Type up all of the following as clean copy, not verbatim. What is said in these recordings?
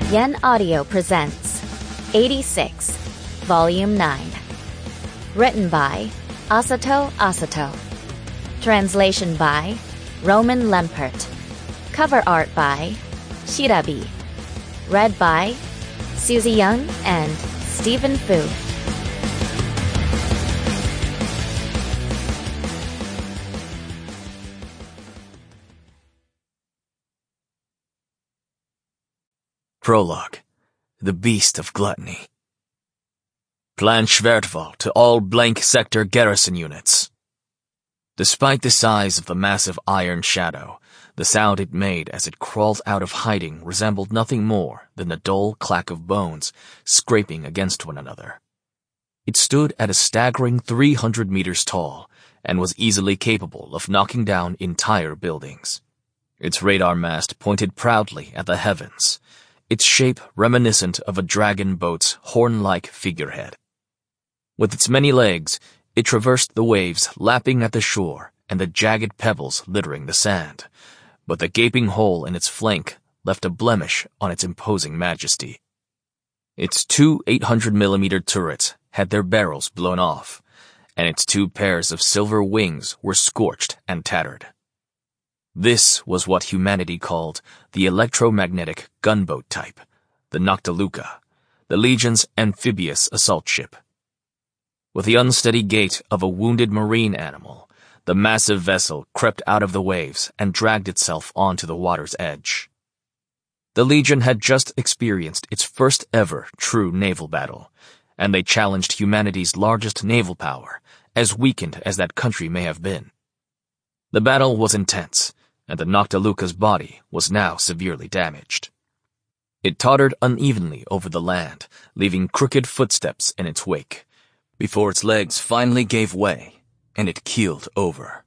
Yen Audio presents 86, Volume 9. Written by Asato Asato. Translation by Roman Lempert. Cover art by Shirabi. Read by Susie Young and Stephen Fu. Prologue. The Beast of Gluttony. Plan Schwertwall to all blank sector garrison units. Despite the size of the massive iron shadow, the sound it made as it crawled out of hiding resembled nothing more than the dull clack of bones scraping against one another. It stood at a staggering 300 meters tall and was easily capable of knocking down entire buildings. Its radar mast pointed proudly at the heavens, its shape reminiscent of a dragon boat's horn-like figurehead. With its many legs, it traversed the waves lapping at the shore and the jagged pebbles littering the sand, but the gaping hole in its flank left a blemish on its imposing majesty. Its two 800mm turrets had their barrels blown off, and its two pairs of silver wings were scorched and tattered. This was what humanity called the electromagnetic gunboat type, the Noctiluca, the Legion's amphibious assault ship. With the unsteady gait of a wounded marine animal, the massive vessel crept out of the waves and dragged itself onto the water's edge. The Legion had just experienced its first ever true naval battle, and they challenged humanity's largest naval power, as weakened as that country may have been. The battle was intense, and the Noctiluca's body was now severely damaged. It tottered unevenly over the land, leaving crooked footsteps in its wake, before its legs finally gave way, and it keeled over.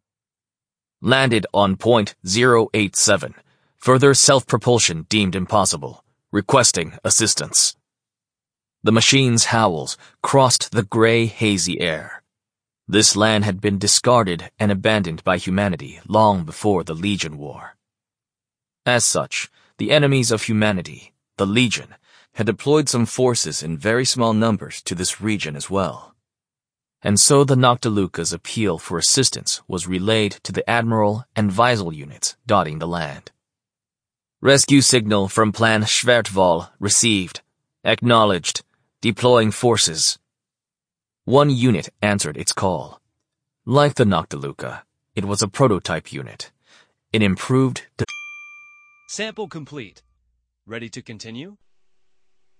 Landed on point 087, further self-propulsion deemed impossible, requesting assistance. The machine's howls crossed the gray, hazy air. This land had been discarded and abandoned by humanity long before the Legion War. As such, the enemies of humanity, the Legion, had deployed some forces in very small numbers to this region as well. And so the Noctiluca's appeal for assistance was relayed to the Admiral and Weisel units dotting the land. Rescue signal from Plan Schwertwall received. Acknowledged. Deploying forces. One unit answered its call. Like the Noctiluca, it was a prototype unit. It improved to... Sample complete. Ready to continue?